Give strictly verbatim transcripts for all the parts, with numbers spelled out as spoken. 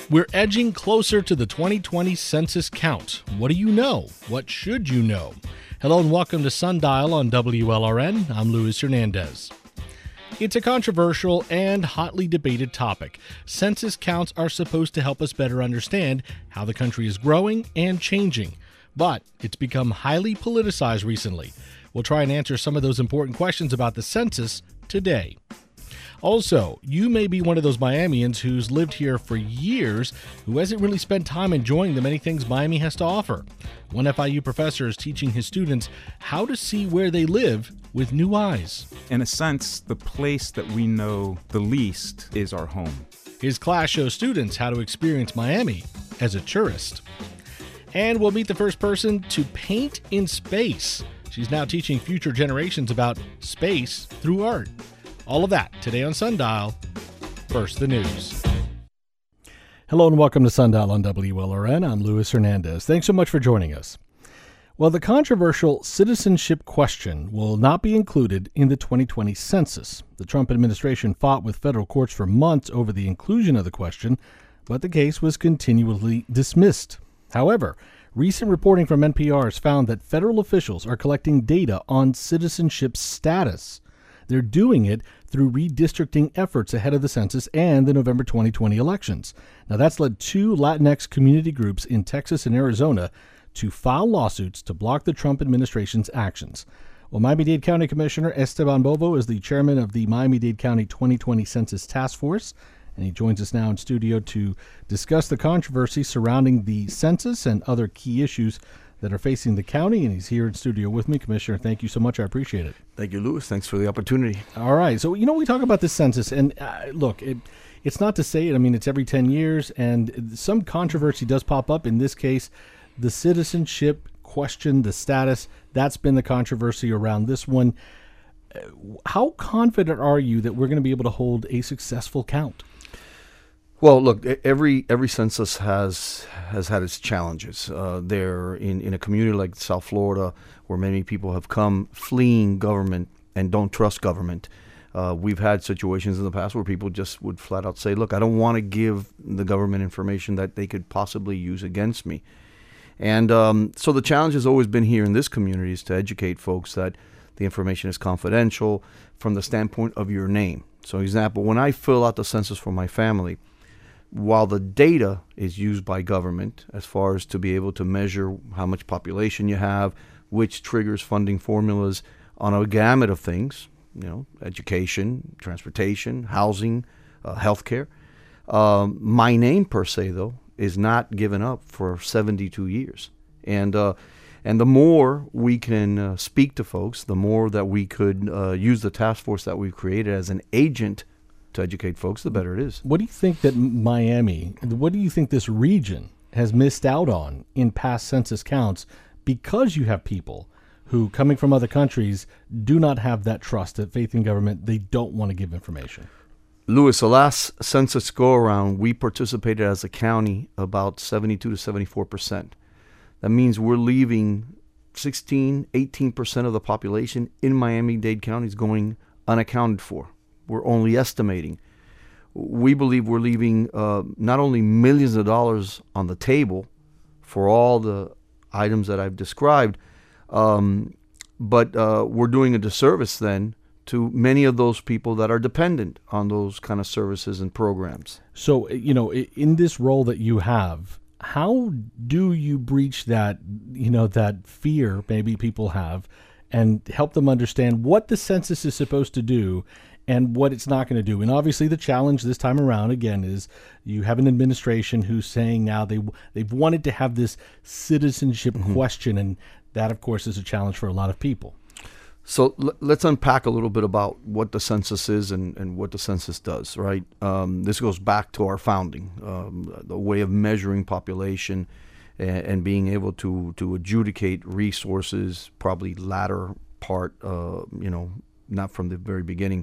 We're edging closer to the twenty twenty census count. What do you know? What should you know? Hello and welcome to Sundial on W L R N. I'm Luis Hernandez. It's a controversial and hotly debated topic. Census counts are supposed to help us better understand how the country is growing and changing, but it's become highly politicized recently. We'll try and answer some of those important questions about the census today. Also, you may be one of those Miamians who's lived here for years who hasn't really spent time enjoying the many things Miami has to offer. One F I U professor is teaching his students how to see where they live with new eyes. In a sense, the place that we know the least is our home. His class shows students how to experience Miami as a tourist. And we'll meet the first person to paint in space. She's now teaching future generations about space through art. All of that today on Sundial. First, the news. Hello and welcome to Sundial on W L R N. I'm Luis Hernandez. Thanks so much for joining us. Well, the controversial citizenship question will not be included in the twenty twenty census. The Trump administration fought with federal courts for months over the inclusion of the question, but the case was continually dismissed. However, recent reporting from N P R has found that federal officials are collecting data on citizenship status. They're doing it through redistricting efforts ahead of the census and the November twenty twenty elections. Now, that's led two Latinx community groups in Texas and Arizona to file lawsuits to block the Trump administration's actions. Well, Miami-Dade County Commissioner Esteban Bovo is the chairman of the Miami-Dade County twenty twenty Census Task Force, and he joins us now in studio to discuss the controversy surrounding the census and other key issues that are facing the county, and he's here in studio with me. Commissioner, thank you so much. I appreciate it. Thank you, Luis. Thanks for the opportunity. All right. So, you know, we talk about the census, and uh, look, it, it's not to say it. I mean, it's every ten years, and some controversy does pop up. In this case, the citizenship question, the status, that's been the controversy around this one. How confident are you that we're going to be able to hold a successful count? Well, look, every every census has has had its challenges. Uh, there in, in a community like South Florida, where many people have come fleeing government and don't trust government. Uh, we've had situations in the past where people just would flat out say, look, I don't want to give the government information that they could possibly use against me. And um, so the challenge has always been here in this community is to educate folks that the information is confidential from the standpoint of your name. So, example, when I fill out the census for my family, while the data is used by government as far as to be able to measure how much population you have, which triggers funding formulas on a gamut of things, you know, education, transportation, housing, uh, healthcare. Um, my name per se, though, is not given up for seventy-two years. And uh, and the more we can uh, speak to folks, the more that we could uh, use the task force that we've created as an agent to educate folks, the better it is. What do you think that Miami, what do you think this region has missed out on in past census counts because you have people who, coming from other countries, do not have that trust, that faith in government, they don't want to give information? Luis, the last census go-around, we participated as a county about seventy-two to seventy-four percent. That means we're leaving sixteen, eighteen percent of the population in Miami-Dade counties going unaccounted for. We're only estimating. We believe we're leaving uh, not only millions of dollars on the table for all the items that I've described, um, but uh, we're doing a disservice then to many of those people that are dependent on those kind of services and programs. So, you know, in this role that you have, how do you breach that, you know, that fear maybe people have and help them understand what the census is supposed to do and what it's not going to do? And obviously the challenge this time around, again, is you have an administration who's saying now they, they've wanted to have this citizenship mm-hmm. question, and that, of course, is a challenge for a lot of people. So l- let's unpack a little bit about what the census is and, and what the census does, right? Um, this goes back to our founding, um, the way of measuring population and, and being able to, to adjudicate resources, probably latter part, uh, you know, not from the very beginning.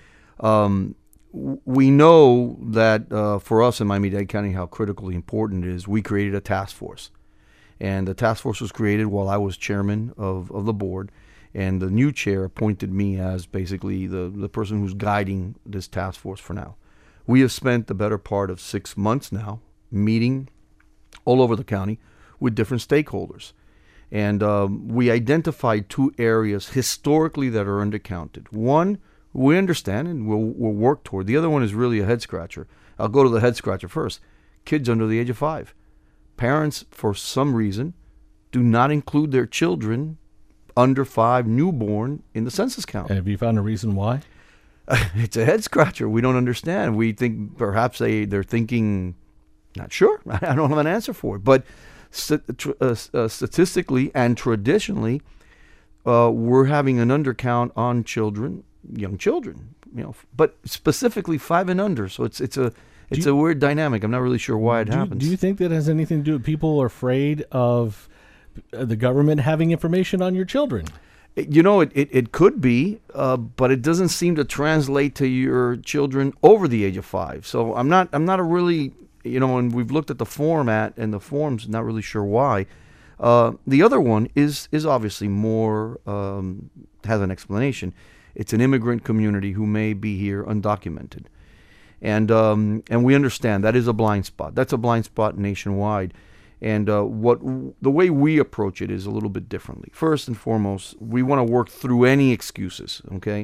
Um, we know that uh, for us in Miami-Dade County, how critically important it is. We created a task force, and the task force was created while I was chairman of, of the board, and the new chair appointed me as basically the, the person who's guiding this task force for now. We have spent the better part of six months now meeting all over the county with different stakeholders. And um, we identified two areas historically that are undercounted. One, we understand and we'll, we'll work toward. The other one is really a head scratcher. I'll go to the head scratcher first. Kids under the age of five. Parents, for some reason, do not include their children under five, newborn, in the census count. And have you found a reason why? It's a head scratcher. We don't understand. We think perhaps they, they're thinking, not sure. I don't have an answer for it. But st- uh, uh, statistically and traditionally, uh, we're having an undercount on children, young children, you know, but specifically five and under. So it's it's a it's you, a weird dynamic. I'm not really sure why it do, happens. Do you think that has anything to do with people are afraid of the government having information on your children? You know, it, it, it could be, uh, but it doesn't seem to translate to your children over the age of five. So I'm not I'm not a really, you know, and we've looked at the format and the forms, not really sure why. Uh, the other one is is obviously more, um, has an explanation. It's an immigrant community who may be here undocumented. And um, and we understand that is a blind spot. That's a blind spot nationwide. And uh, what the way we approach it is a little bit differently. First and foremost, we want to work through any excuses, okay?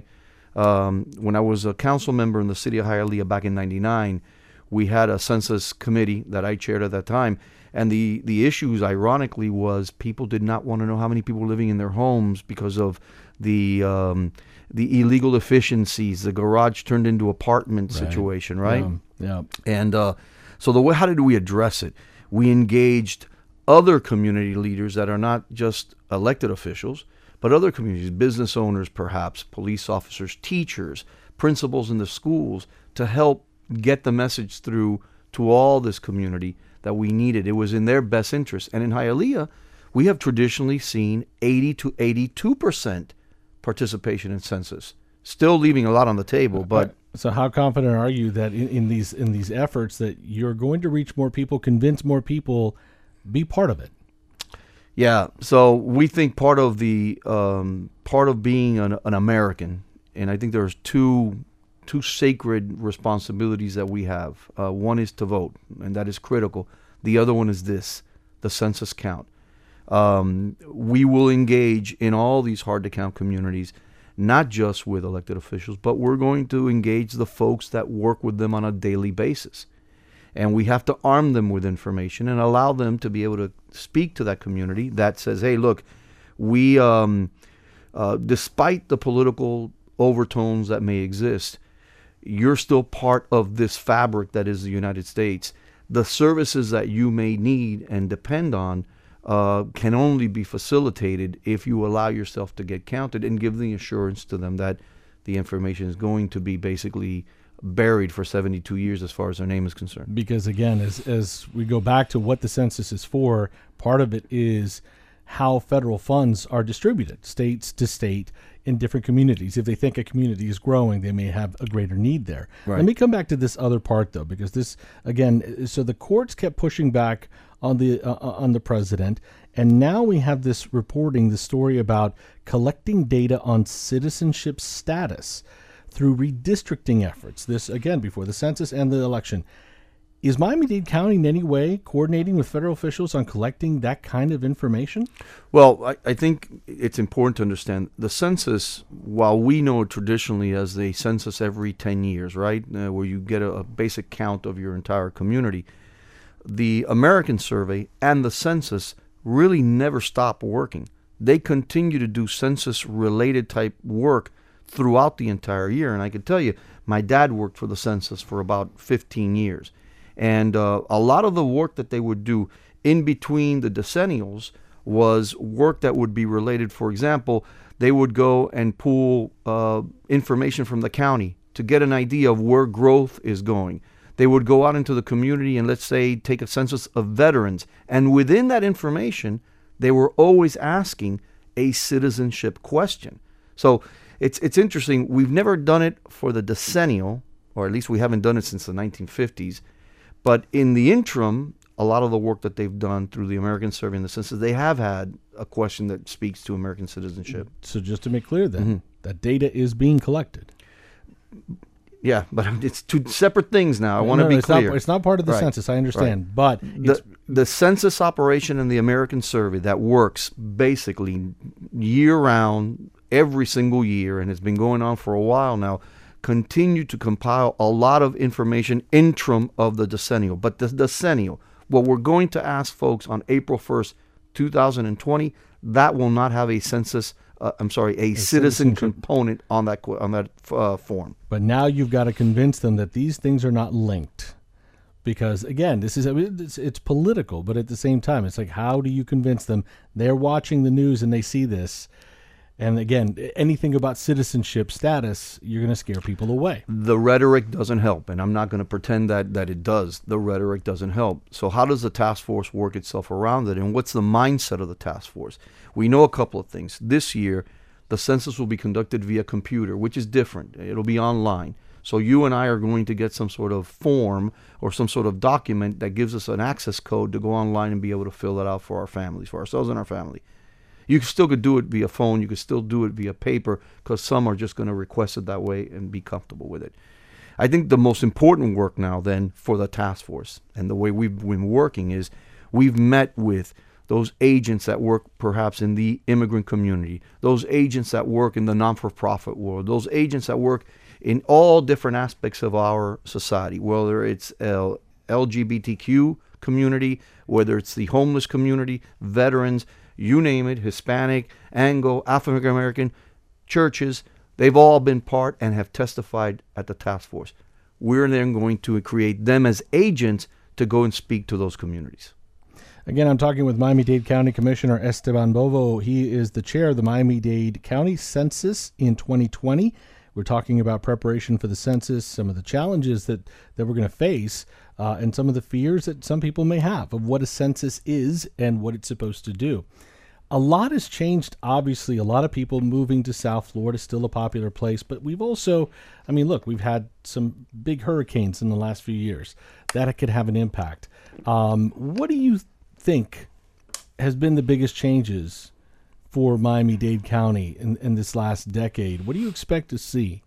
Um, when I was a council member in the city of Hialeah back in ninety-nine, we had a census committee that I chaired at that time. And the, the issues, ironically, was people did not want to know how many people were living in their homes because of the um, the illegal efficiencies, the garage turned into apartment right. situation, right? Yeah. yeah. And uh, so the way, how did we address it? We engaged other community leaders that are not just elected officials, but other communities, business owners perhaps, police officers, teachers, principals in the schools, to help get the message through to all this community that we needed. It was in their best interest. And in Hialeah, we have traditionally seen eighty to eighty-two percent participation in census. Still leaving a lot on the table, but... So how confident are you that in, in these in these efforts that you're going to reach more people, convince more people, be part of it? Yeah. So we think part of the um, part of being an, an American, and I think there's two two sacred responsibilities that we have. Uh, one is to vote, and that is critical. The other one is this: the census count. Um, we will engage in all these hard to count communities, not just with elected officials, but we're going to engage the folks that work with them on a daily basis. And we have to arm them with information and allow them to be able to speak to that community that says, hey, look, we, um, uh, despite the political overtones that may exist, you're still part of this fabric that is the United States. The services that you may need and depend on Uh, can only be facilitated if you allow yourself to get counted and give the assurance to them that the information is going to be basically buried for seventy-two years as far as their name is concerned. Because again, as as we go back to what the census is for, part of it is how federal funds are distributed, states to state, in different communities. If they think a community is growing, they may have a greater need there. Right. Let me come back to this other part, though, because this, again, so the courts kept pushing back on the uh, on the president, and now we have this reporting, the story about collecting data on citizenship status through redistricting efforts. This, again, before the census and the election. Is Miami-Dade County in any way coordinating with federal officials on collecting that kind of information? Well, I, I think it's important to understand the census, while we know it traditionally as a census every ten years, right, uh, where you get a, a basic count of your entire community, the American Survey and the census really never stop working. They continue to do census-related type work throughout the entire year. And I can tell you, my dad worked for the census for about fifteen years. And uh, a lot of the work that they would do in between the decennials was work that would be related. For example, they would go and pull uh, information from the county to get an idea of where growth is going. They would go out into the community and, let's say, take a census of veterans. And within that information, they were always asking a citizenship question. So it's it's interesting. We've never done it for the decennial, or at least we haven't done it since the nineteen fifties. But in the interim, a lot of the work that they've done through the American Survey and the census, they have had a question that speaks to American citizenship. So just to make clear then, Mm-hmm. that data is being collected. Yeah, but it's two separate things now. I want to No, be it's clear. Not, it's not part of the Right. census. I understand, but it's, the the census operation in the American Survey that works basically year round, every single year, and it's been going on for a while now, continue to compile a lot of information interim of the decennial. But the decennial, what we're going to ask folks on April first, two thousand twenty, that will not have a census. Uh, I'm sorry, a, citizen citizenship. component on that qu- on that uh, form. but now you've got to convince them that these things are not linked. Because again, this is it's, it's political, but at the same time, it's like, how do you convince them? They're watching the news and they see this, and again, anything about citizenship status, you're going to scare people away. The rhetoric doesn't help, and I'm not going to pretend that, that it does. The rhetoric doesn't help. So how does the task force work itself around it, and what's the mindset of the task force? We know a couple of things. This year, the census will be conducted via computer, which is different. It'll be online. So you and I are going to get some sort of form or some sort of document that gives us an access code to go online and be able to fill it out for our families, for ourselves and our family. You still could do it via phone. You could still do it via paper, because some are just going to request it that way and be comfortable with it. I think the most important work now then for the task force, and the way we've been working, is we've met with those agents that work perhaps in the immigrant community, those agents that work in the non-for-profit world, those agents that work in all different aspects of our society, whether it's L- L G B T Q community, whether it's the homeless community, veterans, you name it, Hispanic, Anglo, African American, churches, they've all been part and have testified at the task force. We're then going to create them as agents to go and speak to those communities. Again, I'm talking with Miami-Dade County Commissioner Esteban Bovo. He is the chair of the Miami-Dade County Census in twenty twenty. We're talking about preparation for the census, some of the challenges that, that we're going to face, uh, and some of the fears that some people may have of what a census is and what it's supposed to do. A lot has changed, obviously. A lot of people moving to South Florida, still a popular place, but we've also, I mean, look, we've had some big hurricanes in the last few years. That could have an impact. Um, what do you think has been the biggest changes for Miami-Dade County in, in this last decade? What do you expect to see?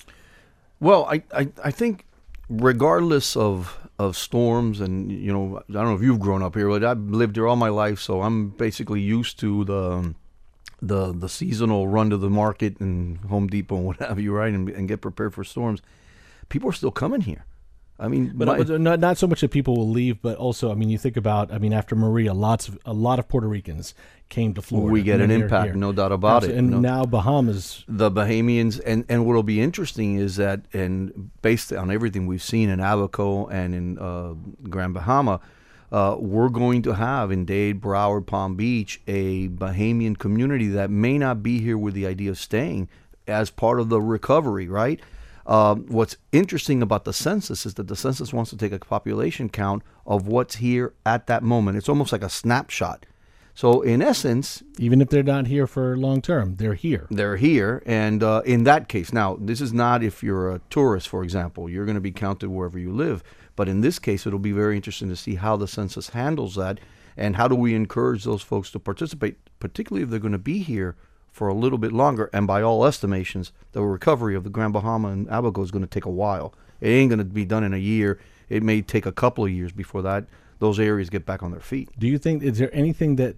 Well, I, I, I think regardless of of storms, and you know, I don't know if you've grown up here, but I've lived here all my life, so I'm basically used to the the the seasonal run to the market and Home Depot and what have you, right, and, and get prepared for storms. People are still coming here. I mean, But my- uh, not not so much that people will leave, but also, I mean, you think about, I mean, after Maria, lots of a lot of Puerto Ricans came to Florida. we get and an they're impact, here. no doubt about it. And No- now Bahamas. the Bahamians, and, and what'll be interesting is that, and based on everything we've seen in Abaco and in uh, Grand Bahama, uh, we're going to have in Dade, Broward, Palm Beach, a Bahamian community that may not be here with the idea of staying as part of the recovery, right? Uh, what's interesting about the census is that the census wants to take a population count of what's here at that moment. It's almost like a snapshot. So in essence, Even if they're not here for long term, they're here. they're here, and uh, in that case, now this is not if you're a tourist, for example, you're going to be counted wherever you live. But in this case, it'll be very interesting to see how the census handles that, and how do we encourage those folks to participate, particularly if they're going to be here for a little bit longer. And by all estimations, the recovery of the Grand Bahama and Abaco is going to take a while. It ain't going to be done in a year. It may take a couple of years before that those areas get back on their feet. Do you think, is there anything that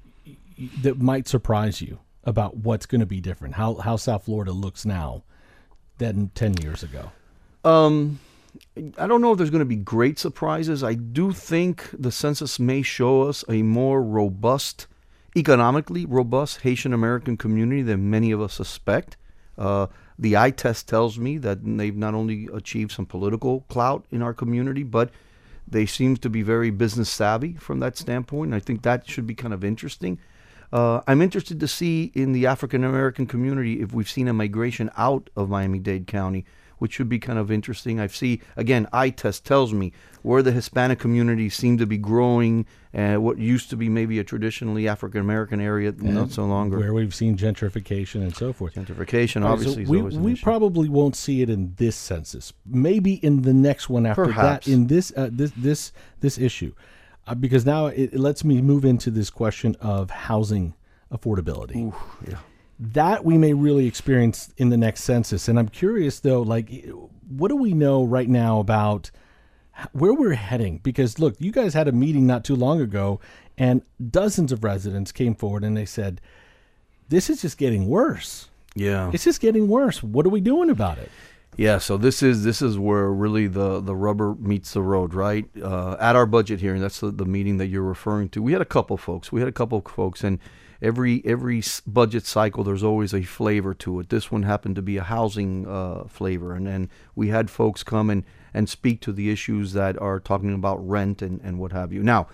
that might surprise you about what's going to be different? How how South Florida looks now than ten years ago? Um, I don't know if there's going to be great surprises. I do think the census may show us a more robust, economically robust Haitian American community than many of us suspect. Uh, the eye test tells me that they've not only achieved some political clout in our community, but they seem to be very business savvy from that standpoint. And I think that should be kind of interesting. Uh, I'm interested to see in the African American community if we've seen a migration out of Miami-Dade County, which should be kind of interesting. I see, again, eye test tells me where the Hispanic community seem to be growing, and what used to be maybe a traditionally African American area, not so longer. Where we've seen gentrification and so forth. Gentrification, All right, obviously, so is we, always an we issue. probably won't see it in this census. Maybe in the next one after Perhaps. that. In this uh, this this this issue, uh, because now it, it lets me move into this question of housing affordability. Ooh, yeah. That we may really experience in the next census. And I'm curious, though, like, what do we know right now about where we're heading? Because, look, you guys had a meeting not too long ago, and dozens of residents came forward and they said, this is just getting worse. Yeah. It's just getting worse. What are we doing about it? Yeah, so this is this is where really the, the rubber meets the road, right? Uh, at our budget hearing, that's the, the meeting that you're referring to. We had a couple folks. We had a couple of folks, and every every s- budget cycle, there's always a flavor to it. This one happened to be a housing uh, flavor, and then we had folks come and, and speak to the issues that are talking about rent and, and what have you. Now,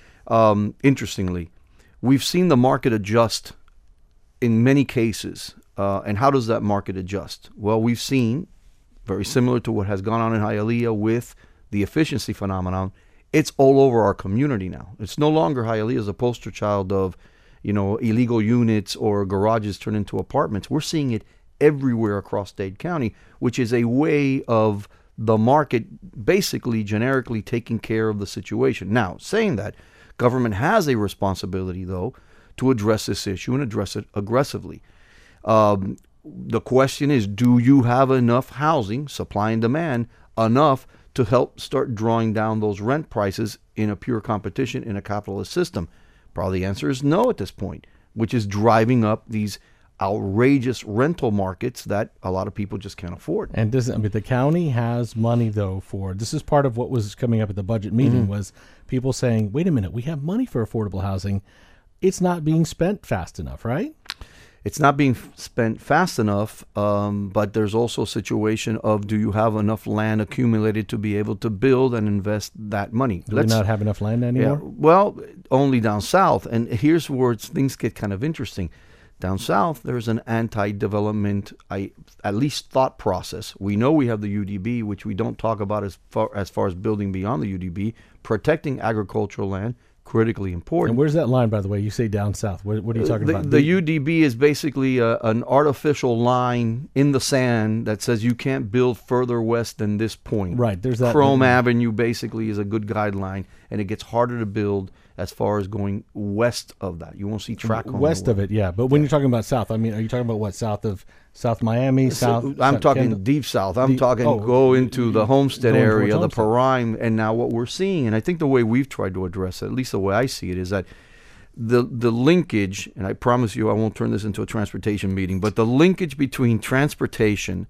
um, interestingly, we've seen the market adjust in many cases. Uh, and how does that market adjust? Well, we've seen, very similar to what has gone on in Hialeah with the efficiency phenomenon, it's all over our community now. It's no longer Hialeah as a poster child of, you know, illegal units or garages turned into apartments. We're seeing it everywhere across Dade County, which is a way of the market basically generically taking care of the situation. Now, saying that, government has a responsibility, though, to address this issue and address it aggressively. Um, The question is, do you have enough housing, supply and demand, enough to help start drawing down those rent prices in a pure competition in a capitalist system? Probably the answer is no at this point, which is driving up these outrageous rental markets that a lot of people just can't afford. And doesn't I mean the county has money though for this is part of what was coming up at the budget meeting Mm-hmm. was people saying, wait a minute, we have money for affordable housing. It's not being spent fast enough, right? It's not being f- spent fast enough, um, but there's also a situation of, do you have enough land accumulated to be able to build and invest that money? Do we not have enough land anymore? Yeah, well, only down south. And here's where it's, things get kind of interesting. Down south, there's an anti-development, I, at least thought process. We know we have the U D B, which we don't talk about as far as, far as building beyond the U D B, protecting agricultural land, critically important. And where's that line, by the way? You say down south. What, what are you talking the, about? The U D B is basically a, an artificial line in the sand that says you can't build further west than this point. Right, there's that- Chrome Avenue basically is a good guideline, and it gets harder to build as far as going west of that. You won't see track on West the of it, yeah. But when you're talking about south, I mean, are you talking about what, south of South Miami? South? I'm South talking Kendall? deep south. I'm Deep- talking oh, go into the Homestead going area, towards the Homestead. Parime, and now what we're seeing, and I think the way we've tried to address it, at least the way I see it, is that the the linkage, and I promise you I won't turn this into a transportation meeting, but the linkage between transportation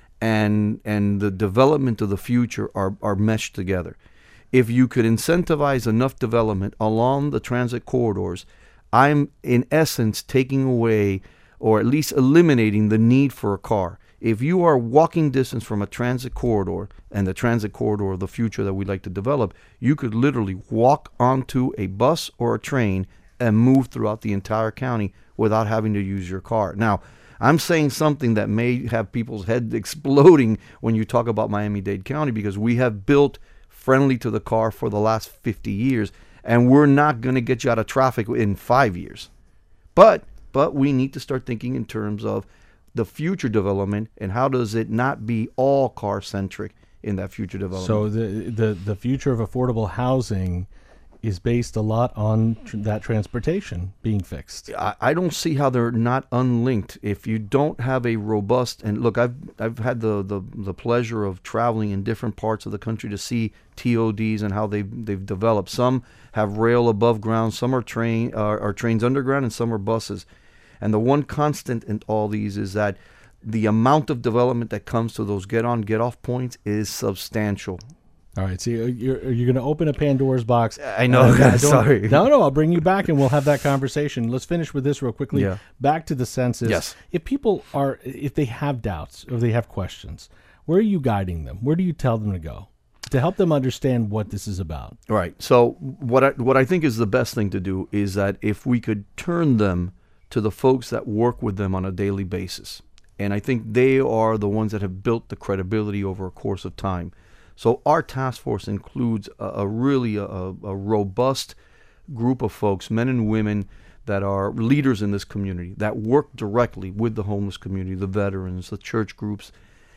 and and the development of the future are, are meshed together. If you could incentivize enough development along the transit corridors, I'm in essence taking away or at least eliminating the need for a car. If you are walking distance from a transit corridor and the transit corridor of the future that we'd like to develop, you could literally walk onto a bus or a train and move throughout the entire county without having to use your car. Now, I'm saying something that may have people's heads exploding when you talk about Miami-Dade County, because we have built friendly to the car for the last fifty years, and we're not going to get you out of traffic in five years. But but we need to start thinking in terms of the future development and how does it not be all car-centric in that future development. So the, the, the future of affordable housing is based a lot on tr- that transportation being fixed. I, I don't see how they're not unlinked. If you don't have a robust, and look, I've I've had the, the, the pleasure of traveling in different parts of the country to see T O Ds and how they've they've developed. Some have rail above ground, some are train are, are trains underground, and some are buses. And the one constant in all these is that the amount of development that comes to those get on, get off points is substantial. All right, so you're you're going to open a Pandora's box. I know. Uh, I don't- Sorry. No, no, I'll bring you back and we'll have that conversation. Let's finish with this real quickly. Yeah. Back to the census. Yes. If people are, if they have doubts, if they have questions, where are you guiding them? Where do you tell them to go to help them understand what this is about? Right. So what I, what I think is the best thing to do is that if we could turn them to the folks that work with them on a daily basis. And I think they are the ones that have built the credibility over a course of time. So our task force includes a, a really a, a robust group of folks, men and women, that are leaders in this community, that work directly with the homeless community, the veterans, the church groups.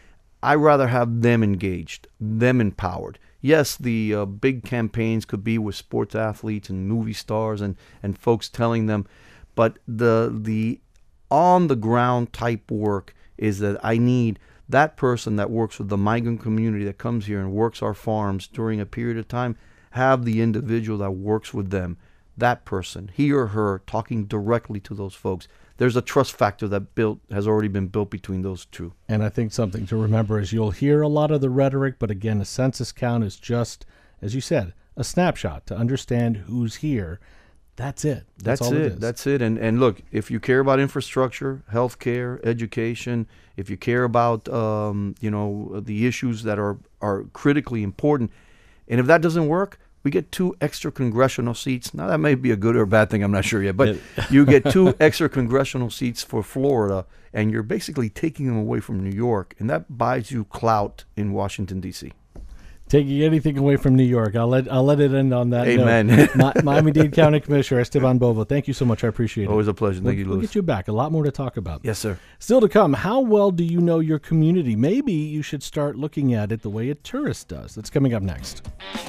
I rather have them engaged, them empowered. Yes, the uh, big campaigns could be with sports athletes and movie stars and, and folks telling them, but the the on the ground type work is that I need that person that works with the migrant community that comes here and works our farms during a period of time, have the individual that works with them, that person, he or her, talking directly to those folks. There's a trust factor that built has already been built between those two. And I think something to remember is you'll hear a lot of the rhetoric, but again, a census count is just, as you said, a snapshot to understand who's here. That's it. That's, That's all it. it is. That's it. And and look, if you care about infrastructure, healthcare, education, if you care about um, you know the issues that are are critically important, and if that doesn't work, we get two extra congressional seats. Now that may be a good or a bad thing. I'm not sure yet, but you get two extra congressional seats for Florida, and you're basically taking them away from New York, and that buys you clout in Washington D C Taking anything away from New York. I'll let I'll let it end on that Amen. note. Mi- Miami-Dade County Commissioner Esteban Bovo, thank you so much. I appreciate it. Always a pleasure. Thank we'll, you, We'll Louis. get you back. A lot more to talk about. Yes, sir. Still to come, how well do you know your community? Maybe you should start looking at it the way a tourist does. That's coming up next.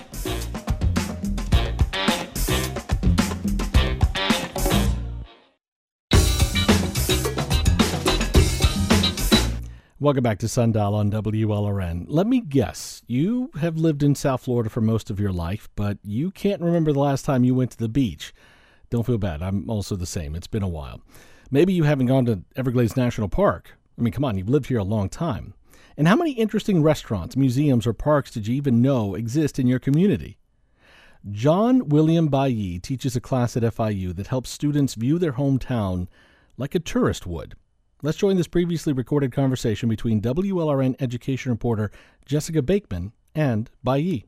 Welcome back to Sundial on W L R N. Let me guess, you have lived in South Florida for most of your life, but you can't remember the last time you went to the beach. Don't feel bad. I'm also the same. It's been a while. Maybe you haven't gone to Everglades National Park. I mean, come on, you've lived here a long time. And how many interesting restaurants, museums, or parks did you even know exist in your community? John William Bailly teaches a class at F I U that helps students view their hometown like a tourist would. Let's join this previously recorded conversation between W L R N education reporter Jessica Bakeman and Bailly.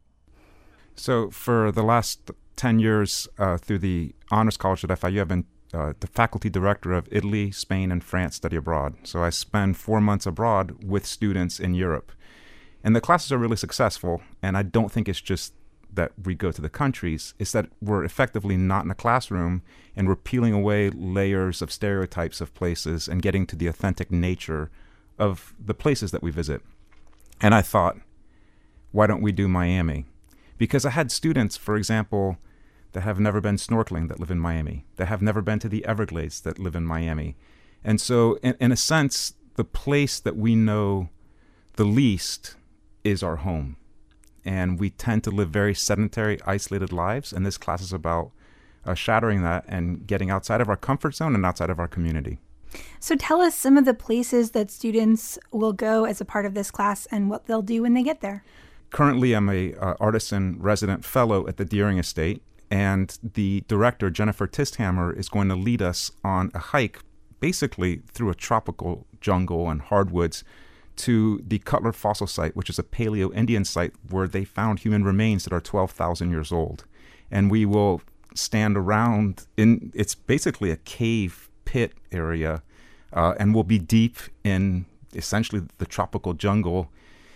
So for the last ten years uh, through the Honors College at F I U, I've been uh, the faculty director of Italy, Spain, and France Study Abroad. So I spend four months abroad with students in Europe. And the classes are really successful, and I don't think it's just that we go to the countries, it's that we're effectively not in a classroom and we're peeling away layers of stereotypes of places and getting to the authentic nature of the places that we visit. And I thought, why don't we do Miami? Because I had students, for example, that have never been snorkeling that live in Miami, that have never been to the Everglades that live in Miami. And so in, in a sense, the place that we know the least is our home. And we tend to live very sedentary, isolated lives. And this class is about uh, shattering that and getting outside of our comfort zone and outside of our community. So tell us some of the places that students will go as a part of this class and what they'll do when they get there. Currently, I'm a uh, artisan resident fellow at the Deering Estate. And the director, Jennifer Tisthammer, is going to lead us on a hike basically through a tropical jungle and hardwoods to the Cutler Fossil Site, which is a Paleo-Indian site where they found human remains that are twelve thousand years old. And we will stand around in, it's basically a cave pit area, uh, and we'll be deep in essentially the tropical jungle,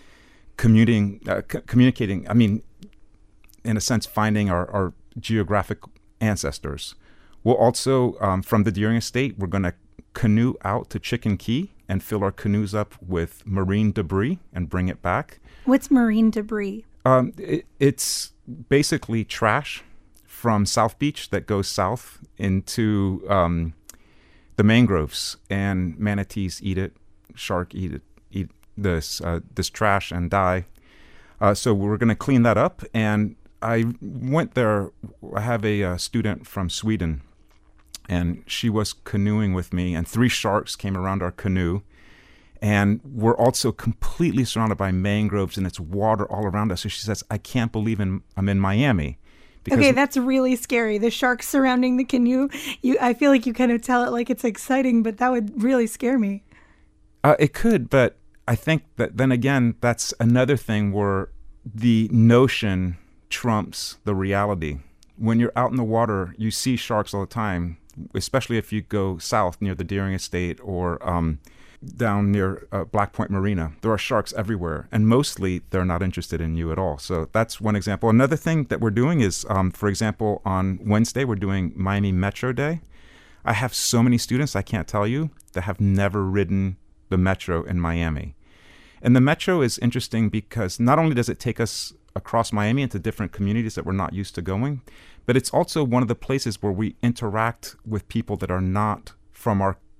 commuting, uh, c- communicating, I mean, in a sense, finding our, our geographic ancestors. We'll also, um, from the Deering Estate, we're going to canoe out to Chicken Key and fill our canoes up with marine debris and bring it back. What's marine debris? Um, it, it's basically trash from South Beach that goes south into um, the mangroves, and manatees eat it, shark eat it, eat this uh, this trash and die. Uh, so we're going to clean that up. And I went there. I have a, a student from Sweden, and she was canoeing with me, and three sharks came around our canoe. And we're also completely surrounded by mangroves, and it's water all around us. So she says, I can't believe in, I'm in Miami. Because okay, that's really scary. The sharks surrounding the canoe. You, I feel like you kind of tell it like it's exciting, but that would really scare me. Uh, it could, but I think that then again, that's another thing where the notion trumps the reality. When you're out in the water, you see sharks all the time, especially if you go south near the Deering Estate or um, down near uh, Black Point Marina. There are sharks everywhere, and mostly they're not interested in you at all. So that's one example. Another thing that we're doing is, um, for example, on Wednesday, we're doing Miami Metro Day. I have so many students, I can't tell you, that have never ridden the Metro in Miami. And the Metro is interesting because not only does it take us across Miami into different communities that we're not used to going, but it's also one of the places where we interact with people that are not from our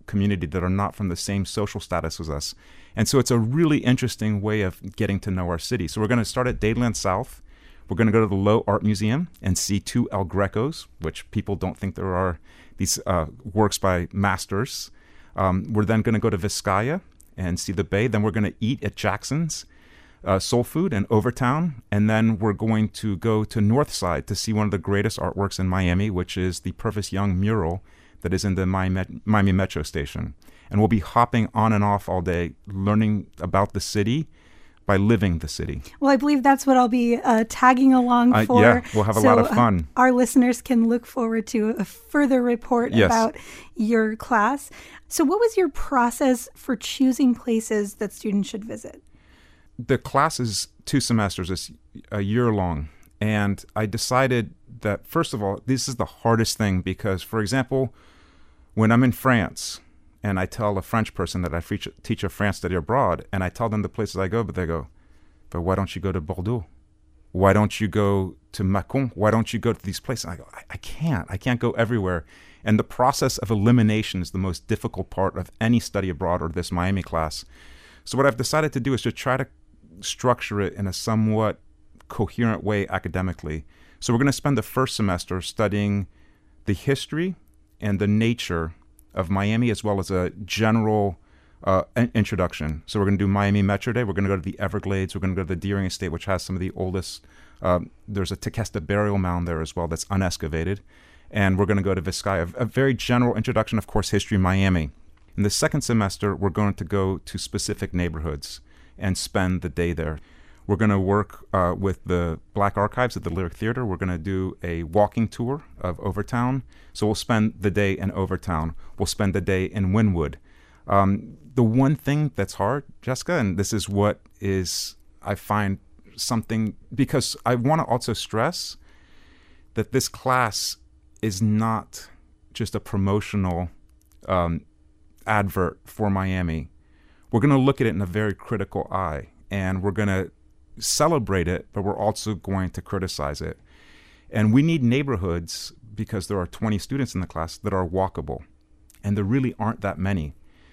community that are not from the same social status as us. And so it's a really interesting way of getting to know our city. So we're going to start at Dadeland South. We're going to go to the Lowe Art Museum and see two El Grecos, which people don't think there are these uh, works by masters. Um, we're then going to go to Vizcaya and see the bay. Then we're going to eat at Jackson's uh, Soul Food in Overtown. And then we're going to go to Northside to see one of the greatest artworks in Miami, which is the Purvis Young mural that is in the Miami, Miami Metro Station. And we'll be hopping on and off all day, learning about the city by living the city. Well, I believe that's what I'll be uh, tagging along uh, for. Yeah, we'll have a so, lot of fun. Uh, our listeners can look forward to a further report yes. about your class. So what was your process for choosing places that students should visit? The class is two semesters, it's a year long. And I decided that, first of all, this is the hardest thing because, for example, when I'm in France, and I tell a French person that I teach a France study abroad, and I tell them the places I go, but they go, but why don't you go to Bordeaux? Why don't you go to Mâcon? Why don't you go to these places? And I go, I, I can't. I can't go everywhere. And the process of elimination is the most difficult part of any study abroad or this Miami class. So what I've decided to do is to try to structure it in a somewhat coherent way academically. So we're going to spend the first semester studying the history and the nature of Miami, as well as a general uh, introduction. So we're going to do Miami Metro Day. We're going to go to the Everglades. We're going to go to the Deering Estate, which has some of the oldest. Um, there's a Tequesta burial mound there as well that's unexcavated. And we're going to go to Vizcaya. A very general introduction, of course, history Miami. In the second semester, we're going to go to specific neighborhoods and spend the day there. We're going to work uh, with the Black Archives at the Lyric Theater. We're going to do a walking tour of Overtown. So we'll spend the day in Overtown. We'll spend the day in Wynwood. Um, the one thing that's hard, Jessica, and this is what is, I find something, because I want to also stress that this class is not just a promotional um, advert for Miami. We're going to look at it in a very critical eye, and we're going to celebrate it, but we're also going to criticize it. And we need neighborhoods, because there are twenty students in the class, that are walkable. And there really aren't that many.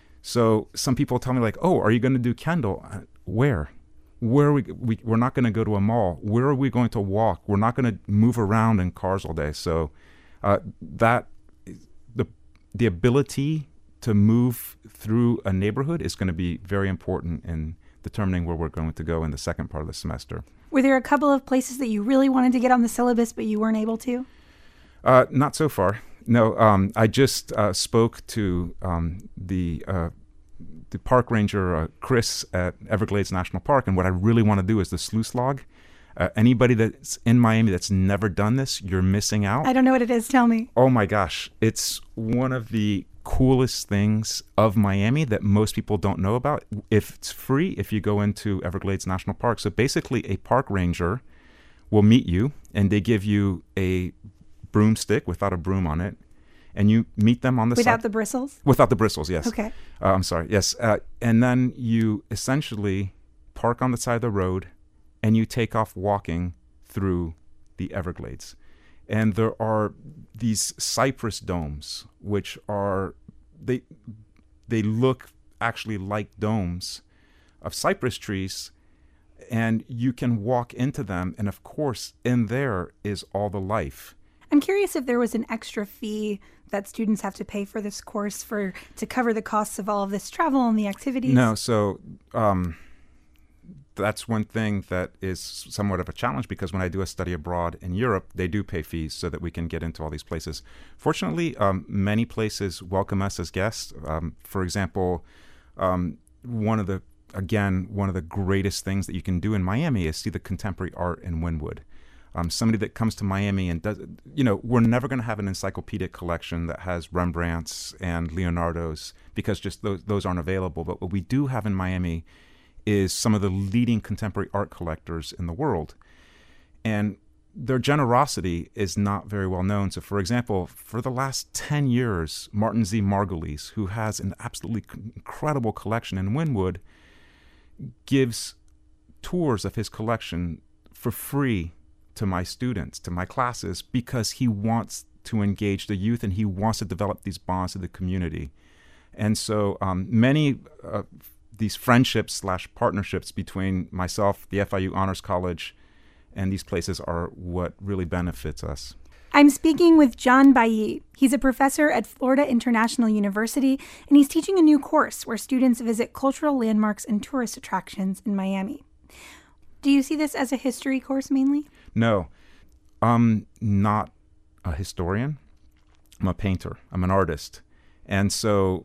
So some people tell me like, oh, are you going to do Kendall? Uh, where? Where are we, we, we're not going to go to a mall. Where are we going to walk? We're not going to move around in cars all day. So uh, that the the ability to move through a neighborhood is going to be very important in determining where we're going to go in the second part of the semester. Were there a couple of places that you really wanted to get on the syllabus, but you weren't able to? Uh, not so far. No, um, I just uh, spoke to um, the uh, the park ranger, uh, Chris, at Everglades National Park, and what I really want to do is the sluice log. Uh, anybody that's in Miami that's never done this, you're missing out. I don't know what it is. Tell me. Oh my gosh. It's one of the coolest things of Miami that most people don't know about. If it's free, if you go into Everglades National Park. So basically a park ranger will meet you and they give you a broomstick without a broom on it. And you meet them on the Without side. the bristles? Without the bristles, yes. Okay. Uh, I'm sorry, yes. Uh, and then you essentially park on the side of the road and you take off walking through the Everglades. And there are these cypress domes, which are, they they look actually like domes of cypress trees, and you can walk into them. And of course, in there is all the life. I'm curious if there was an extra fee that students have to pay for this course for to cover the costs of all of this travel and the activities. No, so um, that's one thing that is somewhat of a challenge, because when I do a study abroad in Europe, they do pay fees so that we can get into all these places. Fortunately, um, many places welcome us as guests. Um, for example, um, one of the, again, one of the greatest things that you can do in Miami is see the contemporary art in Wynwood. Um, somebody that comes to Miami and does, you know, we're never going to have an encyclopedic collection that has Rembrandts and Leonardos, because just those, those aren't available. But what we do have in Miami is some of the leading contemporary art collectors in the world. And their generosity is not very well known. So, for example, for the last ten years, Martin Z. Margulies, who has an absolutely incredible collection in Wynwood, gives tours of his collection for free to my students, to my classes, because he wants to engage the youth and he wants to develop these bonds to the community. And so um, many uh, these friendships slash partnerships between myself, the F I U Honors College, and these places are what really benefits us. I'm speaking with John Bailly. He's a professor at Florida International University, and he's teaching a new course where students visit cultural landmarks and tourist attractions in Miami. Do you see this as a history course mainly? No, I'm not a historian. I'm a painter. I'm an artist. And so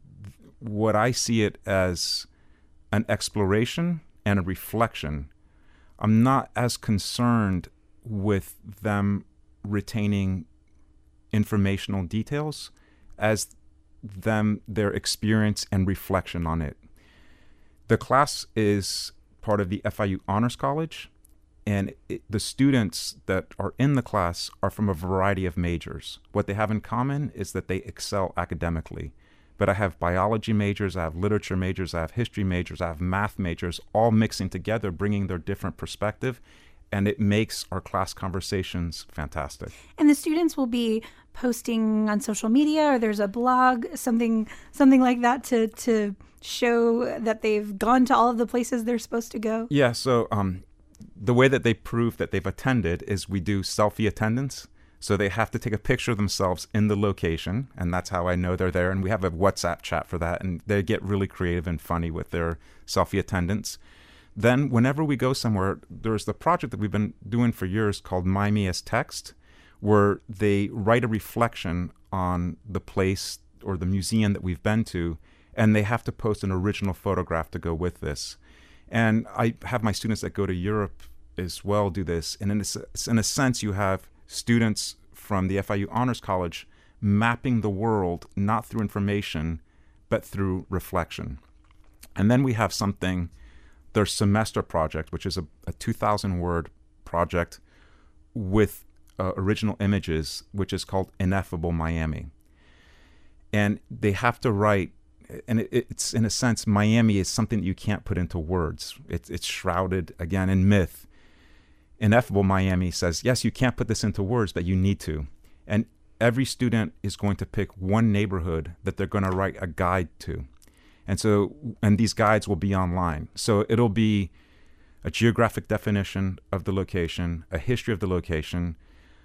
what I see it as an exploration and a reflection. I'm not as concerned with them retaining informational details as them their experience and reflection on it. The class is part of the F I U Honors College, and it, the students that are in the class are from a variety of majors. What they have in common is that they excel academically. But I have biology majors, I have literature majors, I have history majors, I have math majors, all mixing together, bringing their different perspective, and it makes our class conversations fantastic. And the students will be posting on social media, or there's a blog, something something like that to to show that they've gone to all of the places they're supposed to go? Yeah, so um, the way that they prove that they've attended is we do selfie attendance. So they have to take a picture of themselves in the location, and that's how I know they're there. And we have a WhatsApp chat for that, and they get really creative and funny with their selfie attendance. Then whenever we go somewhere, there's the project that we've been doing for years called Miami as Text, where they write a reflection on the place or the museum that we've been to, and they have to post an original photograph to go with this. And I have my students that go to Europe as well do this. And in a, in a sense, you have students from the F I U Honors College mapping the world not through information, but through reflection. And then we have something, their semester project, which is a, a two thousand word project with uh, original images, which is called Ineffable Miami. And they have to write, and it, it's in a sense, Miami is something that you can't put into words. It's, it's shrouded, again, in myth. Ineffable Miami says, yes, you can't put this into words, but you need to. And every student is going to pick one neighborhood that they're going to write a guide to. And so, and these guides will be online. So it'll be a geographic definition of the location, a history of the location,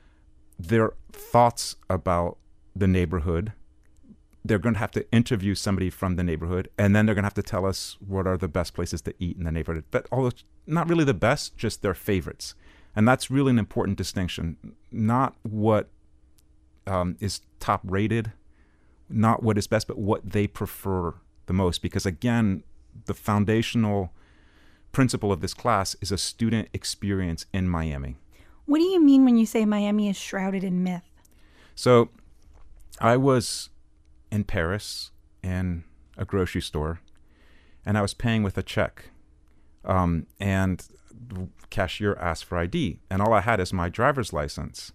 their thoughts about the neighborhood. They're going to have to interview somebody from the neighborhood, and then they're going to have to tell us what are the best places to eat in the neighborhood. But although not really the best, just their favorites. And that's really an important distinction. Not what um, is top rated, not what is best, but what they prefer the most. Because again, the foundational principle of this class is a student experience in Miami. What do you mean when you say Miami is shrouded in myth? So I was in Paris in a grocery store, and I was paying with a check. Um, and the cashier asked for I D, and all I had is my driver's license.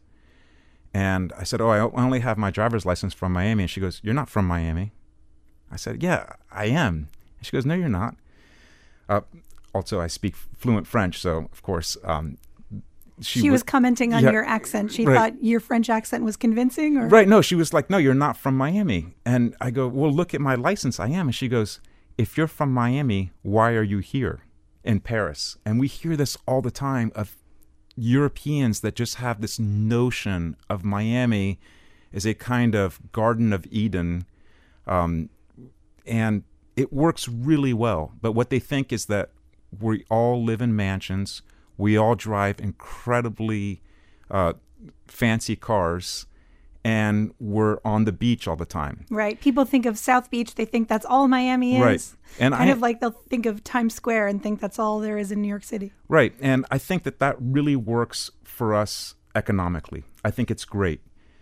And I said, oh, I only have my driver's license from Miami. And she goes, you're not from Miami. I said, yeah, I am. And she goes, no, you're not. Uh, also, I speak fluent French, so of course, um, she, she was w- commenting on yeah, your accent. She right. thought your French accent was convincing? Or? Right. No, she was like, no, you're not from Miami. And I go, well, look at my license. I am. And she goes, if you're from Miami, why are you here in Paris? And we hear this all the time of Europeans that just have this notion of Miami as a kind of Garden of Eden. Um, and it works really well. But what they think is that we all live in mansions. We all drive incredibly uh, fancy cars, and we're on the beach all the time. Right. People think of South Beach. They think that's all Miami is. Right. And kind I, of like they'll think of Times Square and think that's all there is in New York City. Right. And I think that that really works for us economically. I think it's great.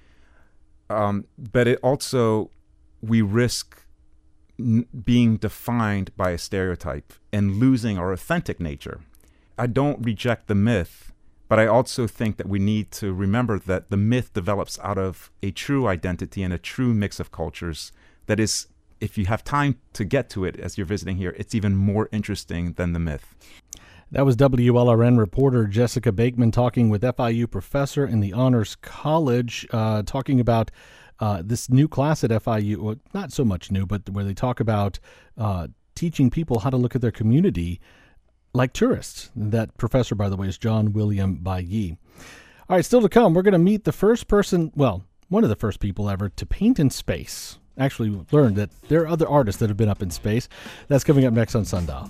Um, but it also, we risk n- being defined by a stereotype and losing our authentic nature. I don't reject the myth, but I also think that we need to remember that the myth develops out of a true identity and a true mix of cultures that is, if you have time to get to it as you're visiting here, it's even more interesting than the myth. That was W L R N reporter Jessica Bakeman talking with F I U professor in the Honors College, uh, talking about uh, this new class at F I U, well, not so much new, but where they talk about uh, teaching people how to look at their community like tourists. That professor, by the way, is John William Bailly. All right, still to come, we're going to meet the first person, well, one of the first people ever to paint in space. Actually, we've learned that there are other artists that have been up in space. That's coming up next on Sundial.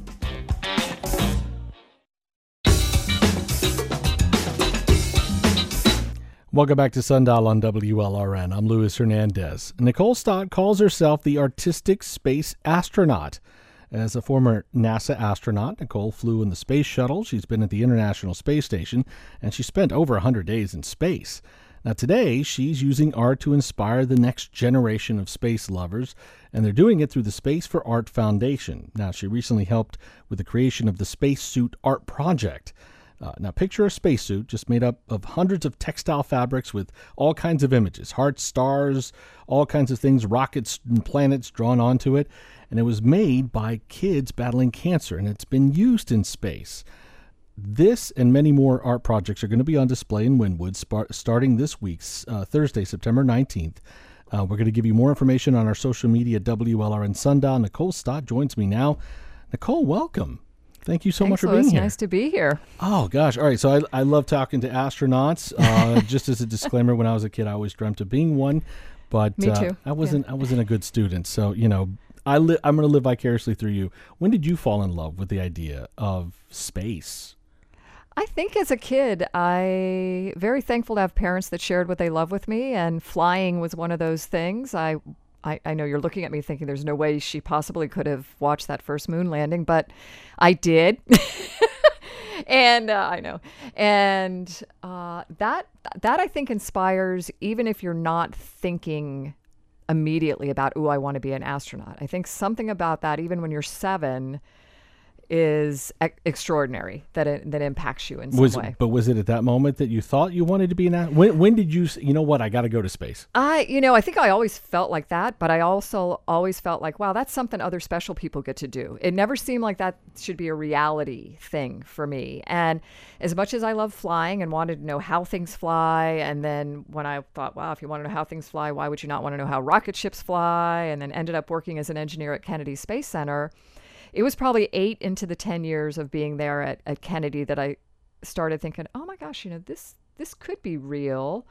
Welcome back to Sundial on W L R N. I'm Luis Hernandez. Nicole Stott calls herself the artistic space astronaut. As a former NASA astronaut, Nicole flew in the space shuttle. She's been at the International Space Station, and she spent over one hundred days in space. Now today, she's using art to inspire the next generation of space lovers, and they're doing it through the Space for Art Foundation. Now, she recently helped with the creation of the Spacesuit Art Project. Uh, now, picture a spacesuit just made up of hundreds of textile fabrics with all kinds of images, hearts, stars, all kinds of things, rockets and planets drawn onto it. And it was made by kids battling cancer, and it's been used in space. This and many more art projects are going to be on display in Wynwood sp- starting this week, uh, Thursday, September nineteenth. Uh, we're going to give you more information on our social media, W L R N Sundial. Nicole Stott joins me now. Nicole, welcome. Thank you so Thanks, much for Louis. being here. Nice to be here. Oh, gosh. All right. So I, I love talking to astronauts. Uh, just as a disclaimer, when I was a kid, I always dreamt of being one. But Me too. Uh, I wasn't Yeah. I wasn't a good student. So, you know, I li- I'm going to live vicariously through you. When did you fall in love with the idea of space? I think as a kid, I very thankful to have parents that shared what they love with me, and flying was one of those things. I, I, I know you're looking at me thinking there's no way she possibly could have watched that first moon landing, but I did. And uh, I know. And uh, that that I think inspires, even if you're not thinking immediately about, ooh, I want to be an astronaut. I think something about that, even when you're seven, is e- extraordinary, that it that impacts you in some Was way. But was it at that moment that you thought you wanted to be an astronaut? When, when did you, s- you know what, I got to go to space? I, you know, I think I always felt like that, but I also always felt like, wow, that's something other special people get to do. It never seemed like that should be a reality thing for me. And as much as I love flying and wanted to know how things fly, and then when I thought, wow, if you want to know how things fly, why would you not want to know how rocket ships fly? And then ended up working as an engineer at Kennedy Space Center. It was probably eight into the ten years of being there at, at Kennedy that I started thinking, oh my gosh, you know, this this could be real.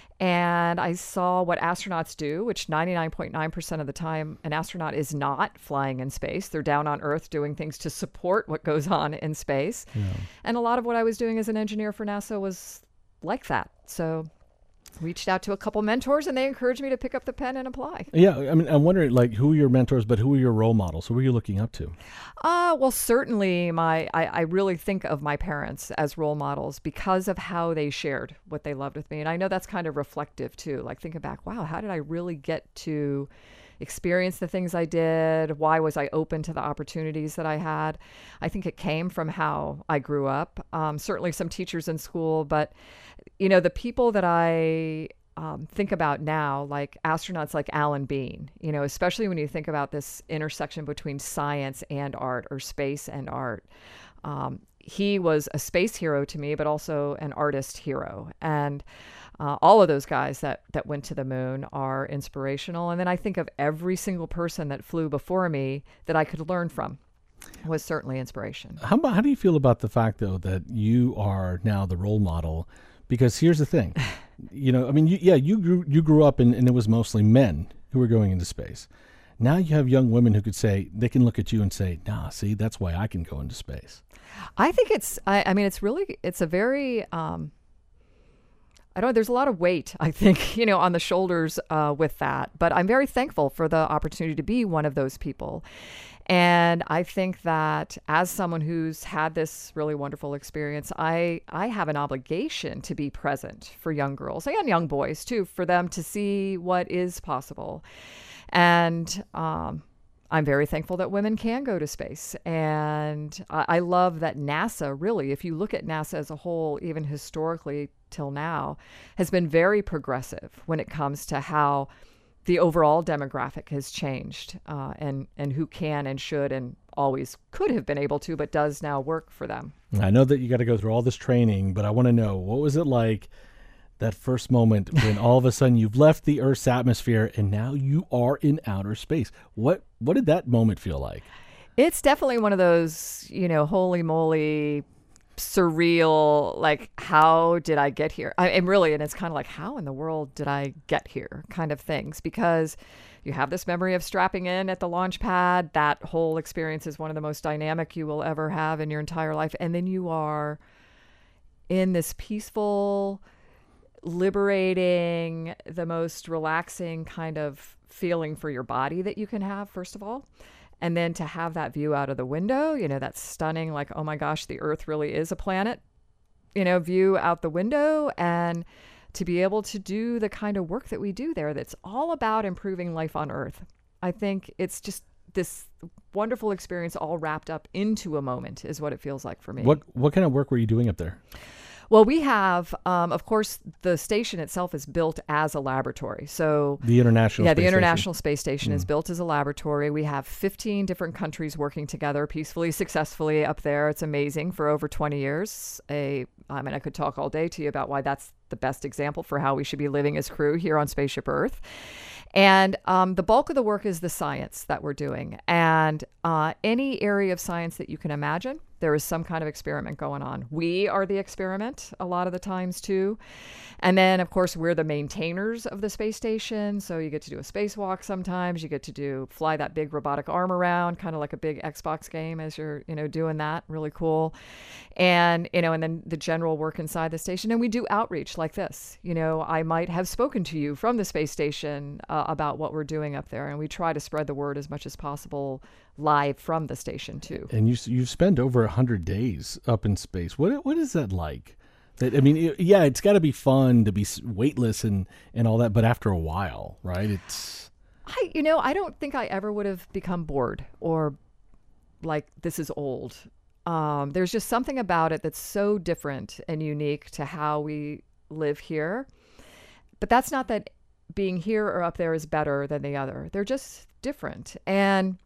And I saw what astronauts do, which ninety-nine point nine percent of the time an astronaut is not flying in space. They're down on Earth doing things to support what goes on in space. Yeah. And a lot of what I was doing as an engineer for NASA was like that. So reached out to a couple mentors, and they encouraged me to pick up the pen and apply. Yeah, I mean, I'm wondering, like, who are your mentors, but who are your role models? Who are you looking up to? Uh, well, certainly my I, I really think of my parents as role models because of how they shared what they loved with me. And I know that's kind of reflective, too. Like, thinking back, wow, how did I really get to experience the things I did? Why was I open to the opportunities that I had? I think it came from how I grew up. Um, certainly some teachers in school, but, you know, the people that I um, think about now, like astronauts like Alan Bean, you know, especially when you think about this intersection between science and art, or space and art. Um, he was a space hero to me, but also an artist hero. And Uh, all of those guys that, that went to the moon are inspirational. And then I think of every single person that flew before me that I could learn from was certainly inspiration. How about, how do you feel about the fact, though, that you are now the role model? Because here's the thing, you know, I mean, you, yeah, you grew you grew up in, and it was mostly men who were going into space. Now you have young women who could say, they can look at you and say, nah, see, that's why I can go into space. I think it's, I, I mean, it's really, it's a very, um, I don't know, there's a lot of weight, I think, you know, on the shoulders uh, with that. But I'm very thankful for the opportunity to be one of those people. And I think that as someone who's had this really wonderful experience, I, I have an obligation to be present for young girls and young boys, too, for them to see what is possible. And um, I'm very thankful that women can go to space. And I, I love that NASA, really, if you look at NASA as a whole, even historically till now, has been very progressive when it comes to how the overall demographic has changed, uh, and, and who can and should and always could have been able to, but does now work for them. I know that you got to go through all this training, but I want to know, what was it like that first moment when all of a sudden you've left the Earth's atmosphere and now you are in outer space. What what did that moment feel like? It's definitely one of those, you know, holy moly, surreal, like, how did I get here? I, and really, and it's kind of like, how in the world did I get here kind of things, because you have this memory of strapping in at the launch pad. That whole experience is one of the most dynamic you will ever have in your entire life. And then you are in this peaceful, liberating, the most relaxing kind of feeling for your body that you can have, first of all. And then to have that view out of the window, you know, that stunning, like, oh my gosh, the Earth really is a planet, you know, view out the window, and to be able to do the kind of work that we do there that's all about improving life on Earth. I think it's just this wonderful experience all wrapped up into a moment is what it feels like for me. What what kind of work were you doing up there? Well, we have, um, of course, the station itself is built as a laboratory. So the International yeah, Space the International Station. Space Station Mm. is built as a laboratory. We have fifteen different countries working together peacefully, successfully up there. It's amazing, for over twenty years. A, I mean, I could talk all day to you about why that's the best example for how we should be living as crew here on Spaceship Earth. And um, the bulk of the work is the science that we're doing. And uh, any area of science that you can imagine, there is some kind of experiment going on. We are the experiment a lot of the times too. And then, of course, we're the maintainers of the space station. So you get to do a spacewalk sometimes. You get to do fly that big robotic arm around, kind of like a big Xbox game as you're, you know, doing that. Really cool. And, you know, and then the general work inside the station. And we do outreach like this. You know, I might have spoken to you from the space station uh, about what we're doing up there. And we try to spread the word as much as possible live from the station too. And you you've spent over a hundred days up in space. What what is that like? That I mean, it, yeah, it's got to be fun to be s- weightless and and all that, but after a while, right? It's I you know I don't think I ever would have become bored or like, this is old. Um, there's just something about it that's so different and unique to how we live here. But that's not that being here or up there is better than the other. They're just different. And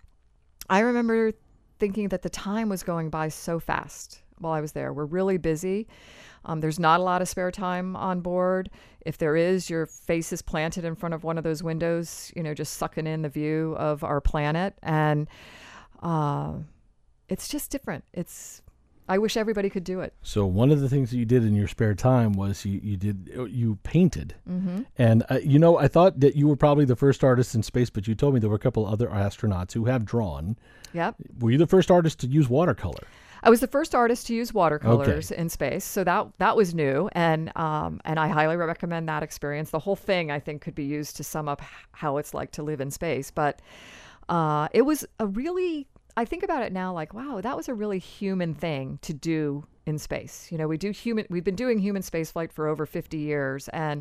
I remember thinking that the time was going by so fast while I was there. We're really busy. Um, there's not a lot of spare time on board. If there is, your face is planted in front of one of those windows, you know, just sucking in the view of our planet. And uh, it's just different. It's, I wish everybody could do it. so one of the things that you did in your spare time was you you did you painted, Mm-hmm. and uh, you know, I thought that you were probably the first artist in space, but you told me there were a couple other astronauts who have drawn. Yep. Were you the first artist to use watercolor? I was the first artist to use watercolors in space, so that that was new, and um, and I highly recommend that experience. The whole thing, I think, could be used to sum up h- how it's like to live in space. But uh, it was a really, I think about it now, like, wow, that was a really human thing to do in space. You know, we do human, we've been doing human spaceflight for over fifty years, and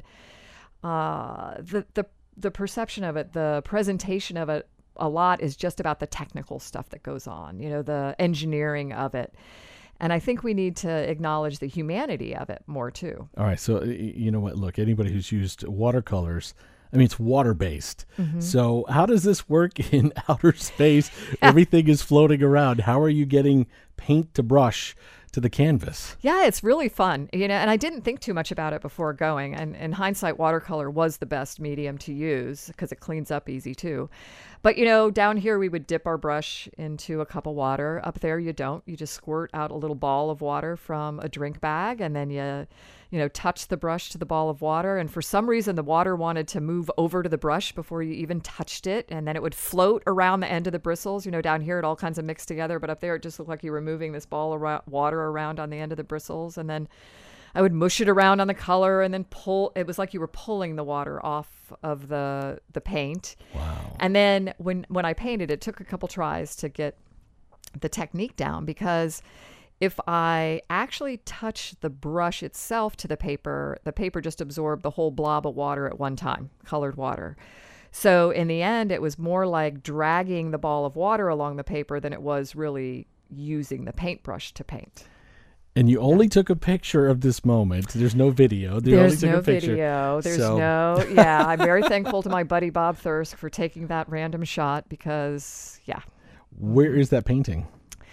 uh, the the the perception of it, the presentation of it, a lot is just about the technical stuff that goes on, you know, the engineering of it. And I think we need to acknowledge the humanity of it more too. All right, so uh, y- you know what? Look, anybody who's used watercolors, I mean, it's water-based. Mm-hmm. So how does this work in outer space? Everything is floating around. How are you getting paint to brush to the canvas? Yeah, it's really fun, you know, and I didn't think too much about it before going. And in hindsight, watercolor was the best medium to use because it cleans up easy too. But, you know, down here we would dip our brush into a cup of water. Up there you don't. You just squirt out a little ball of water from a drink bag, and then you, you know, touch the brush to the ball of water. And for some reason, the water wanted to move over to the brush before you even touched it. And then it would float around the end of the bristles. You know, down here it all kinds of mixed together, but up there it just looked like you were moving this ball of water around on the end of the bristles. And then I would mush it around on the color and then pull. It was like you were pulling the water off of the the paint. Wow. And then when when I painted, it took a couple tries to get the technique down, because if I actually touch the brush itself to the paper, the paper just absorbed the whole blob of water at one time, colored water. So in the end, it was more like dragging the ball of water along the paper than it was really using the paintbrush to paint. And you only took a picture of this moment. There's no video. You There's only took no a picture. video. There's So- no, yeah. I'm very thankful to my buddy Bob Thirsk for taking that random shot because, yeah. Where is that painting?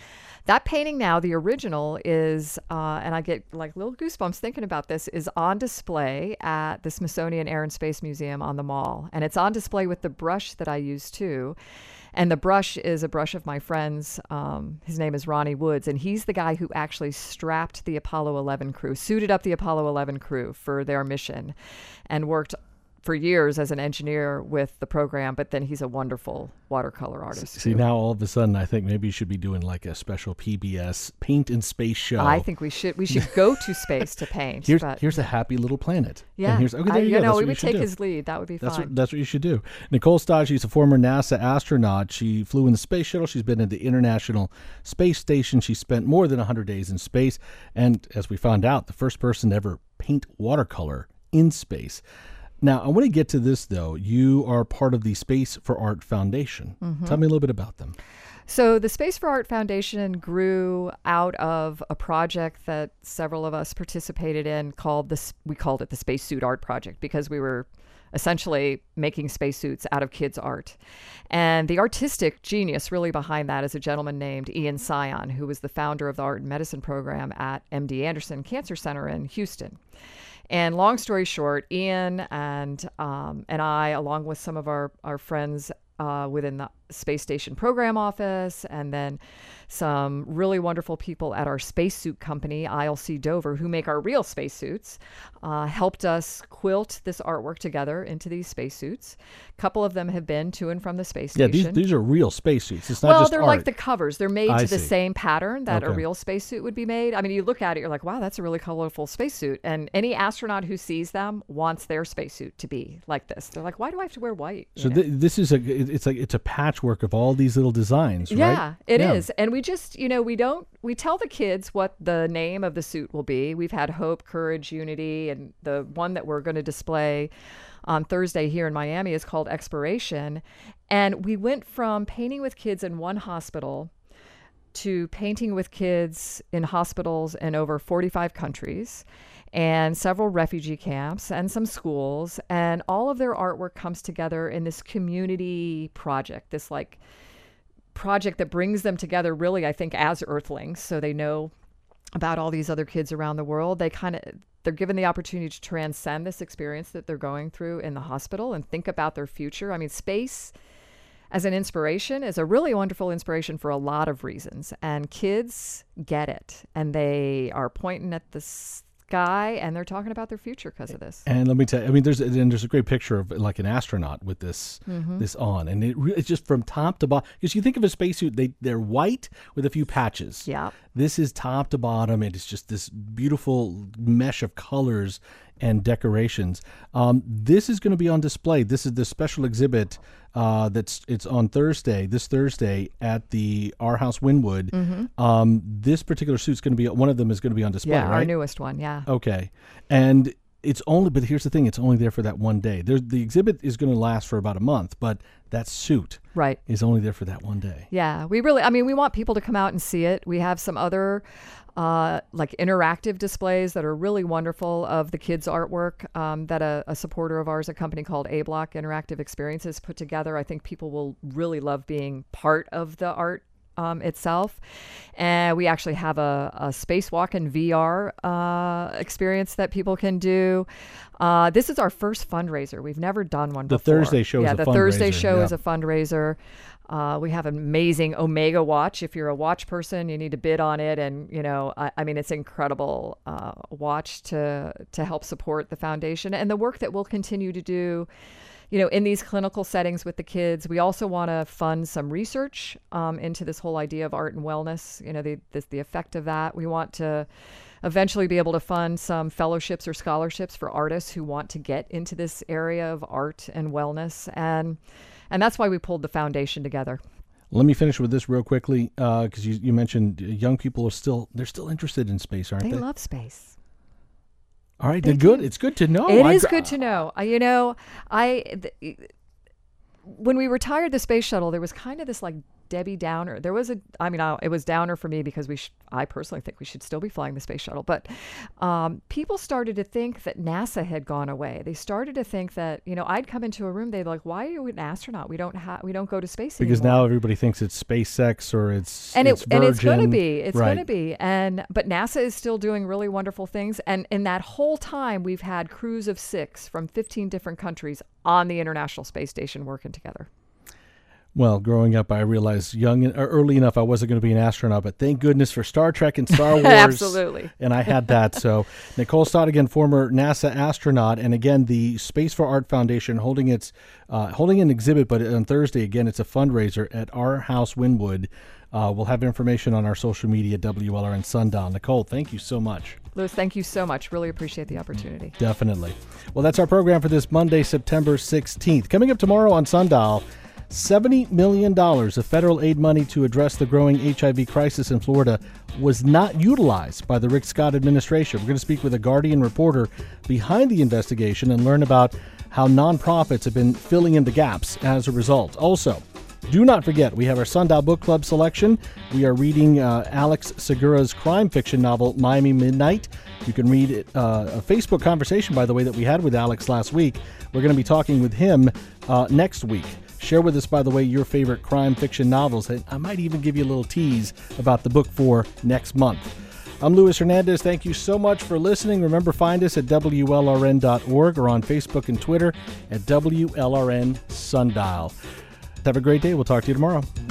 That painting now, the original, is, uh, and I get like little goosebumps thinking about this, is on display at the Smithsonian Air and Space Museum on the Mall. And it's on display with the brush that I use too. And the brush is a brush of my friend's. Um, his name is Ronnie Woods, and he's the guy who actually strapped the Apollo eleven crew, suited up the Apollo eleven crew for their mission, and worked for years as an engineer with the program, but then he's a wonderful watercolor artist. See, too. now all of a sudden, I think maybe you should be doing like a special P B S Paint in Space show. I think we should we should go to space to paint. Here's but here's a happy little planet. yeah, And here's, okay, there I, you, you go. know, That's we what would you should take do. his lead. That would be That's fine. what, that's what you should do. Nicole Stott, she's a former NASA astronaut. She flew in the space shuttle. She's been in the International Space Station. She spent more than one hundred days in space. And as we found out, the first person to ever paint watercolor in space. Now, I want to get to this, though. You are part of the Space for Art Foundation. Mm-hmm. Tell me a little bit about them. So the Space for Art Foundation grew out of a project that several of us participated in called this. We called it the Spacesuit Art Project because we were essentially making spacesuits out of kids' art. And the artistic genius really behind that is a gentleman named Ian Sion, who was the founder of the Art and Medicine program at M D Anderson Cancer Center in Houston. And long story short, Ian and um, and I, along with some of our, our friends uh, within the Space Station Program Office, and then some really wonderful people at our spacesuit company, I L C Dover, who make our real spacesuits, uh, helped us quilt this artwork together into these spacesuits. A couple of them have been to and from the space Yeah, station. these these are real spacesuits. It's not Well, just they're art. like the covers. They're made I to the see. same pattern that a Okay. real spacesuit would be made. I mean, you look at it, you're like, wow, that's a really colorful spacesuit. And any astronaut who sees them wants their spacesuit to be like this. They're like, why do I have to wear white? So You know? th- this is a it- it's like it's a patchwork of all these little designs, right? Yeah, it is. Yeah. And we just, you know, we don't, we tell the kids what the name of the suit will be. We've had Hope, Courage, Unity, and the one that we're going to display on Thursday here in Miami is called Exploration. And we went from painting with kids in one hospital to painting with kids in hospitals in over forty-five countries and several refugee camps and some schools. And all of their artwork comes together in this community project, this like project that brings them together really, I think, as Earthlings. So they know about all these other kids around the world. They kind of, they're given the opportunity to transcend this experience that they're going through in the hospital and think about their future. I mean, space as an inspiration is a really wonderful inspiration for a lot of reasons. And kids get it. And they are pointing at the sky and they're talking about their future because of this. And let me tell you, I mean, there's and there's a great picture of like an astronaut with this Mm-hmm. this on, and it re- it's just from top to bottom. Because you think of a spacesuit, they they're white with a few patches. Yeah. This is top to bottom, and it's just this beautiful mesh of colors and decorations. Um, this is going to be on display. This is the special exhibit uh, that's it's on Thursday, this Thursday at the Our House Wynwood. Mm-hmm. Um, this particular suit's going to be one of them is going to be on display, Yeah, right? our newest one. Yeah. Okay. And it's only, but here's the thing, it's only there for that one day. There's, the exhibit is going to last for about a month, but that suit Right. is only there for that one day. Yeah, we really, I mean, we want people to come out and see it. We have some other uh, like interactive displays that are really wonderful of the kids' artwork um, that a, a supporter of ours, a company called A Block Interactive Experiences, put together. I think people will really love being part of the art Um, itself. And we actually have a, a spacewalk in V R uh, experience that people can do. Uh, this is our first fundraiser. We've never done one The before. Thursday show is yeah, a the Thursday fundraiser, show yeah. is a fundraiser. Uh, we have an amazing Omega watch. If you're a watch person, you need to bid on it. And, you know, I, I mean, it's an incredible uh, watch to, to help support the foundation and the work that we'll continue to do, you know, in these clinical settings with the kids. We also want to fund some research um, into this whole idea of art and wellness, you know, the, the, the effect of that. We want to eventually be able to fund some fellowships or scholarships for artists who want to get into this area of art and wellness. And and that's why we pulled the foundation together. Let me finish with this real quickly, because you, you mentioned young people are still, they're still interested in space, aren't They they? love space. All right, they they're good. do. It's good to know. It I is gr- good to know. I, you know, I th- when we retired the space shuttle, there was kind of this like Debbie Downer. There was a, I mean, I, it was downer for me because we, sh- I personally think we should still be flying the space shuttle. But um, people started to think that NASA had gone away. They started to think that, you know, I'd come into a room, they'd like, why are you an astronaut? We don't have, we don't go to space Because anymore. now everybody thinks it's SpaceX or it's and it's it and it's going to Virgin. be, it's Right. going to be, and but NASA is still doing really wonderful things. And in that whole time, we've had crews of six from fifteen different countries on the International Space Station working together. Well, growing up, I realized young or early enough I wasn't going to be an astronaut, but thank goodness for Star Trek and Star Wars. Absolutely. And I had that. So Nicole Stott, again, former NASA astronaut, and again, the Space for Art Foundation holding its uh, holding an exhibit, but on Thursday, again, it's a fundraiser at Our House Wynwood. Uh, we'll have information on our social media, W L R N Sundial. Nicole, thank you so much. Lewis, thank you so much. Really appreciate the opportunity. Definitely. Well, that's our program for this Monday, September sixteenth. Coming up tomorrow on Sundial, seventy million dollars of federal aid money to address the growing H I V crisis in Florida was not utilized by the Rick Scott administration. We're going to speak with a Guardian reporter behind the investigation and learn about how nonprofits have been filling in the gaps as a result. Also, do not forget, we have our Sundial Book Club selection. We are reading uh, Alex Segura's crime fiction novel, Miami Midnight. You can read it, uh, a Facebook conversation, by the way, that we had with Alex last week. We're going to be talking with him uh, next week. Share with us, by the way, your favorite crime fiction novels. I might even give you a little tease about the book for next month. I'm Luis Hernandez. Thank you so much for listening. Remember, find us at W L R N dot org or on Facebook and Twitter at W L R N Sundial. Have a great day. We'll talk to you tomorrow.